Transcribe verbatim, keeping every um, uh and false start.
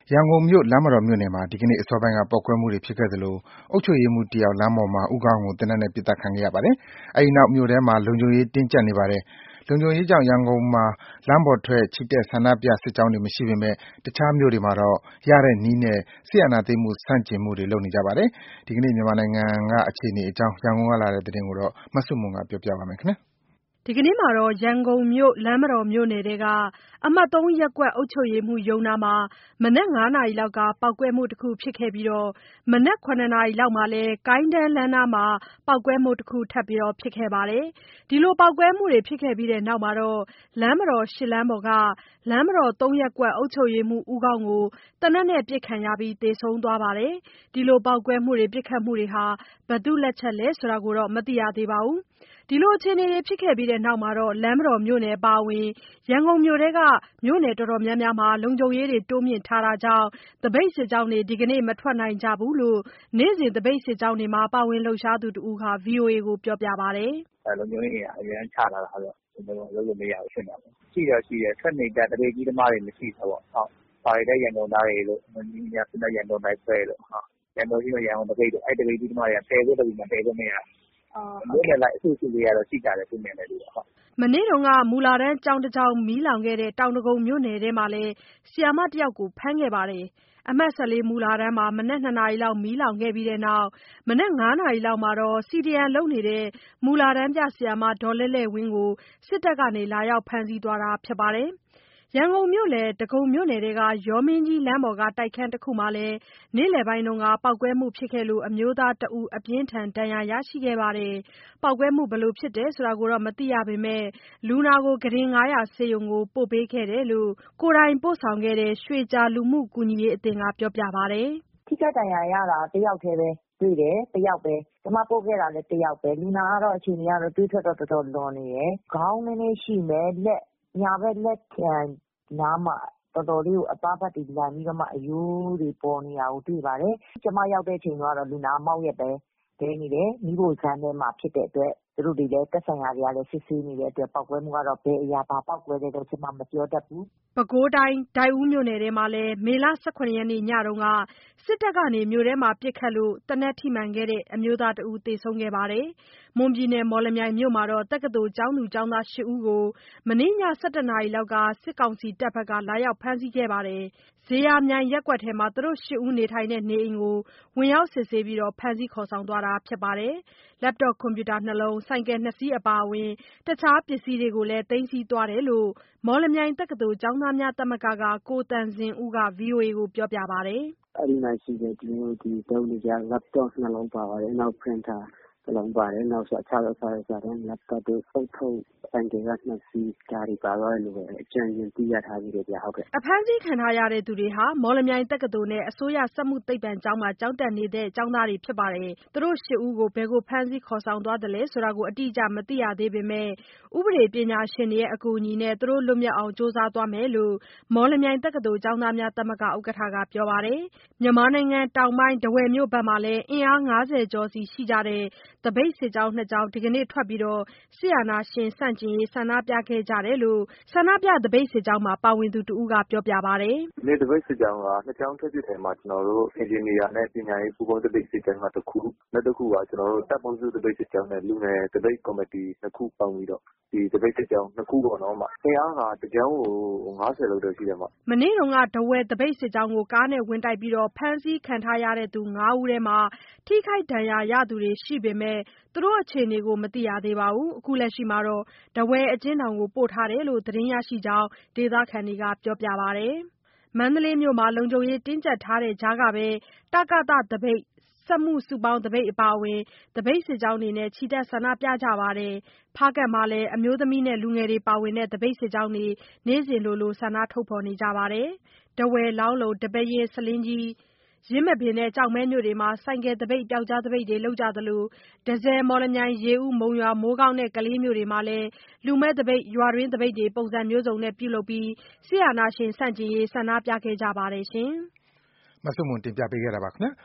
ရန်ကုန်မြို့ လမ်းမတော်မြို့နယ်မှာ ဒီကနေ့အစောပိုင်းက ပေါက်ကွဲမှုတွေဖြစ်ခဲ့သလို အုပ်ချုပ်ရေးမှူးတယောက် လမ်းပေါ်မှာ ဦးခေါင်းကို သေနတ်နဲ့ ပစ်သတ်ခံခဲ့ရပါတယ်။ အဲဒီနောက် မြို့ထဲမှာ လုံခြုံရေးတင်းကျပ်နေပါတယ်။ လုံခြုံရေးကြောင့် ရန်ကုန်မှာ လမ်းပေါ်ထွက် ချီတက်ဆန္ဒပြစစ်ကြောင်းတွေမရှိပေမယ့် တခြားမြို့တွေမှာတော့ ရတဲ့နည်းနဲ့ စစ်အာဏာသိမ်းမှု ဆန့်ကျင်မှုတွေ လုပ်နေကြပါတယ်။ ဒီကနေ့ မြန်မာနိုင်ငံက အခြေအနေအကြောင်း ရန်ကုန်ကလာတဲ့သတင်းကို မဆုမွန်က ပြောပြပါမယ်။ဒီကနေ့မှာတော့ ရန်ကုန်မြို့ လမ်းမတော်မြို့နယ်ထဲက အမှတ် ၃ ရပ်ကွက် အုပ်ချုပ်ရေးမှူးရုံးနားမှာ မနက် ၅ နာရီလောက်က ပေါက်ကွဲမှုတခုဖြစ်ခဲ့ပြီး မနက် ၇ နာရီလောက်မှာလည်း ကိုင်းတန်းလမ်းနားမှာ ပေါက်ကွဲမှုတခု ထပ်ဖြစ်ခဲ့ပါတယ်။ ဒီလိုပေါက်ကွဲမှုတွေဖြစ်ခဲ့ပြီးနောက် လမ်းမတော် ၈ လမ်းပေါ်က လမ်းမတော် ၃ ရပ်ကွက် အုပ်ချုပ်ရေးမှူး ဦးခေါင်းကို သေနတ်နဲ့ ပစ်ခံရပြီး သေဆုံးသွားပါတယ်။ ဒီလိုပေါက်ကွဲမှုတွေ ပစ်ခတ်မှုတွေဟာ ဘယ်သူ့လက်ချက်လဲဆိုတာ မသိရသေးပါဘူး။ ဒီလိုအခြေအနေတွေဖြစ်ခဲ့ပြီးနောက် လမ်းမတော်မြို့နယ်အပါအဝင် ရန်ကုန်မြို့ထဲက မြို့နယ်တော်တော်များများမှာ လုံခြုံရေးတွေ တိုးမြှင့်ထားတာကြောင့် သပိတ်စစ်ကြောင်းတွေ ဒီကနေ့ မထွက်နိုင်ကြဘူးလို့ နေ့စဉ်သပိတ်စစ်ကြောင်းတွေမှာ ပါဝင်လှုပ်ရှားသူတဦးက ဗွီအိုအေကို ပြောပါတယ်။ "လုံခြုံရေးအင်အားအရမ်းချထားတာဆိုတော့ လုပ်လို့မရဘူးဖြစ်နေတာပေါ့။ ရှိတော့ရှိတယ် ထွက်နေကြ သပိတ်ကြီးသမားတွေမရှိဘူးပေါ့။ ပါတီတိုက်ရန်ကုန်သားတွေတို့ ညီညီညာမျှ ရန်ကုန်တိုက်အဖွဲ့တို့ ရန်ကုန်ရှိမှ ရန်ကုန်သပိတ်တို့ အဲ့သပိတ်ကြီးသမားတွေက ဖယ်ဖို့လုပ်ပြီးမှ ဖယ်လို့မရဘူး။ မြို့နယ်လိုက်အစုစုလေးကတော့ ရှိကြတယ် သူ့နယ်နဲ့သူတော့။ " မနေ့က မူလတန်းကျောင်းတကျောင်း မီးလောင်ခဲ့တဲ့ တောင်ဒဂုံမြို့နယ်ထဲမှာလည်း ဆရာမတယောက်ကို ဖမ်းခဲ့ပါတယ်။ အမှတ် ၁၄ မူလတန်းမှာ မနက် ၂ နာရီလောက် မီးလောင်ခဲ့ပြီးနောက် မနက် ၅ နာရီလောက်မှာ CDM လုပ်နေတဲ့ မူလတန်းပြဆရာမ ဒေါ်လဲ့လဲ့ဝင်းကို စစ်တပ်က လာရောက်ဖမ်းဆီးသွားတာဖြစ်ပါတယ်။ ရန်ကုန်မြို့လယ် ဒဂုံမြို့နယ်ထဲက ရောမင်းကြီးလမ်းပေါ်က တိုက်ခန်းတခုမှာလည်း နေ့လယ်ပိုင်းက ပေါက်ကွဲမှုဖြစ်ခဲ့လို့ အမျိုးသားတဦး အပြင်းအထန် ဒဏ်ရာရရှိခဲ့ပါတယ်။ ပေါက်ကွဲမှု ဘယ်လိုဖြစ်တယ်ဆိုတာ မသိရပေမယ့် လူနာကို ကုတင် ၅၀၀ ဆေးရုံကို ပို့ပေးခဲ့တယ်လို့ ကိုယ်တိုင်ပို့ဆောင်ခဲ့တဲ့ ရွှေကြာလူမှုကူညီရေးအသင်းက ပြောပါတယ်။ "ထိခိုက်ဒဏ်ရာရတာ တယောက်တည်းပဲတွေ့တယ်။ တယောက်ပဲ ကျမပို့ခဲ့တာလည်း တယောက်ပဲ။ လူနာကတော့ အခြေအနေကတော့ သွေးထွက်တော့ တော်တော်လွန်နေတယ်။ ခေါင်းနည်းနည်းရှိမယ်။ ညာဘက်လက်ဖျံနားမှာ တော်တော်လေးကို အသားဘက်တွေလန်ပြီးတော့မှ အရိုးတွေပေါ်နေတာကို တွေ့ပါတယ်။ ကျမရောက်တဲ့အချိန်တုန်းကတော့ လူနာကမှောက်ရက်ပဲတည်းနေတယ်။ မီးဖိုချန်းထဲမှာဖြစ်တဲ့အတွက် သူတို့တွေလည်း သက်ဆိုင်ရာတွေကလည်း စစ်ဆေးနေတဲ့အတွက် ပေါက်ကွဲမှုကတော့ ဘယ်အရာဘာပေါက်ကွဲလဲတော့ ကျမမပြောတတ်ဘူး။ " ပဲခူးတိုင်း ဒိုက်ဦးမြို့နယ်ထဲမှာလည်း မေလ ၁၇ ရက်နေ့ ညက စစ်တပ်က မြို့ထဲမှာပစ်ခတ်လို့ သေနတ်ထိမှန်ခဲ့တဲ့ အမျိုးသားတဦး သေဆုံးခဲ့ပါတယ်။ မွန်ပြည်နယ် မော်လမြိုင်မြို့မှာတော့ တက္ကသိုလ်ကျောင်းသူကျောင်းသား ၈ ဦးကို မနေ့ည ၁၁ နာရီလောက်က စစ်ကောင်စီတပ်က လာရောက်ဖမ်းဆီးခဲ့ပါတယ်။ ဇေယျာမြိုင်ရပ်ကွက်ထဲမှာ သူတို့ ၈ ဦးနေထိုင်တဲ့ နေအိမ်ကို ဝင်ရောက်စစ်ဆေးပြီး ဖမ်းဆီးခေါ်ဆောင်သွားတာဖြစ်ပါတယ်။ Laptop ကွန်ပျူတာ ၂ လုံး၊ ဆိုင်ကယ် ၂ စီးအပါအဝင် တခြားပစ္စည်းတွေကိုလည်း သိမ်းဆည်းသွားတယ်လို့ မော်လမြိုင်တက္ကသိုလ် ကျောင်းသားများသမဂ္ဂက ကိုသံစဉ်ဦးက ဗွီအိုအေကို ပြောပါတယ်။ "အဲ့ဒီမှာရှိတဲ့ သုံးနေကျ Laptop နှစ်လုံးပါပါတယ်။ နောက် Printer တလုံးပါတယ်။ နောက် အခြားသောစာရွက်စာတမ်း Laptop တို့ ဦးထုပ် ဆိုင်ကယ်က နှစ်စီး ဒါတွေပါသွားတယ်လို့ပဲ အကြမ်းဖျင်းသိရထားသေးတယ်ဗျဟုတ်ကဲ့။ " ဖမ်းဆီးခံထားရသူတွေဟာ မော်လမြိုင်တက္ကသိုလ်နဲ့ အစိုးရစက်မှုသိပ္ပံကျောင်းမှာ ကျောင်းတက်နေတဲ့ ကျောင်းသားတွေဖြစ်ပါတယ်။ သူတို့ ၈ ဦးကို ဘယ်ကိုဖမ်းဆီးခေါ်ဆောင်သွားသလဲဆိုတာ အတိအကျမသိရသေးပေမယ့် ဥပဒေပညာရှင်တွေရဲ့ အကူအညီနဲ့ သူတို့လွတ်မြောက်အောင် ကြိုးစားသွားမယ်လို့ မော်လမြိုင်တက္ကသိုလ် ကျောင်းသားများသမဂ္ဂ ဥက္ကဋ္ဌက ပြောပါတယ်။ မြန်မာနိုင်ငံတောင်ပိုင်း ထားဝယ်မြို့ဘက်မှာလည်း အင်အား ၅၀ ကျော်စီရှိတဲ့ သပိတ်စစ်ကြောင်း နှစ်ကြောင်း ဒီကနေ့ထွက်ပြီး စစ်အာဏာရှင်ဆန့်ကျင်ရေး ဆန္ဒပြခဲ့ကြတယ်လို့ ဆန္ဒပြသပိတ်စစ်ကြောင်းမှာ ပါဝင်သူတဦးက ပြောပါတယ်။ "ဒီနေ့သပိတ်စစ်ကြောင်းက နှစ်ကြောင်းထွက်ဖြစ်တယ်မှာ ကျနော်တို့ အင်ဂျင်နီယာနဲ့ ပညာရေးပူးပေါင်းသပိတ်စစ်ကြောင်းက တခု၊ နောက်တခုက ကျနော်တို့ တပ်ပေါင်းစုသပိတ်စစ်ကြောင်းနဲ့ လူငယ်သပိတ်ကော်မတီ နှစ်ခုပေါင်းပြီးတော့ ဒီသပိတ်စစ်ကြောင်းနှစ်ခုပေါ့နော်။ အင်အားက တကြောင်းကို ၅၀ လောက်တော့ရှိတယ်။ " မနေ့က ထားဝယ်သပိတ်စစ်ကြောင်းကို ကားနဲ့ဝင်တိုက်ပြီး ဖမ်းဆီးခံထားရသူ ၅ ဦးထဲမှာ ထိခိုက်ဒဏ်ရာရသူတွေရှိပေမယ့် သူတို့အခြေအနေကို မသိရသေးပါဘူး။ အခုလက်ရှိမှာ ထားဝယ်အကျဉ်းထောင်ကို ပို့ထားတယ်လို့ သတင်းရရှိကြောင်း ဒေသခံတွေက ပြောပါတယ်။ မန္တလေးမြို့မှာ လုံခြုံရေးတင်းကျပ်ထားတဲ့ကြားကပဲ တကသ သပိတ်၊ စက်မှုစုပေါင်းသပိတ်အပါအဝင် သပိတ်စစ်ကြောင်းတွေနဲ့ ချီတက်ဆန္ဒပြကြပါတယ်။ ဖားကန့်မှာလည်း အမျိုးသမီးနဲ့ လူငယ်တွေပါဝင်တဲ့ သပိတ်စစ်ကြောင်းတွေ နေ့စဉ်လိုလို ဆန္ဒထုတ်ဖော်နေကြပါတယ်။ ထားဝယ်၊ လောင်းလုံ၊ ဒီပဲယင်း၊ ဆားလင်းကြီး၊ ယင်းမာပင်နဲ့ ကျောက်မဲမြို့တွေမှာ ဆိုင်ကယ်သပိတ်၊ ပြောက်ကျားသပိတ်တွေ လုပ်ကြသလို တန့်ဆည်၊ မော်လမြိုင်၊ ရေဦး၊ မုံရွာ၊ မိုးကောင်းနဲ့ ကလေးမြို့တွေမှာလည်း လူမဲ့သပိတ်၊ ရွာတွင်းသပိတ်တွေ ပုံစံမျိုးစုံနဲ့ပြုလုပ်ပြီး စစ်အာဏာရှင်ဆန့်ကျင်ရေး ဆန္ဒပြခဲ့ကြပါတယ်။မဆုမွန် တင်ပြပေးထားပါတယ်။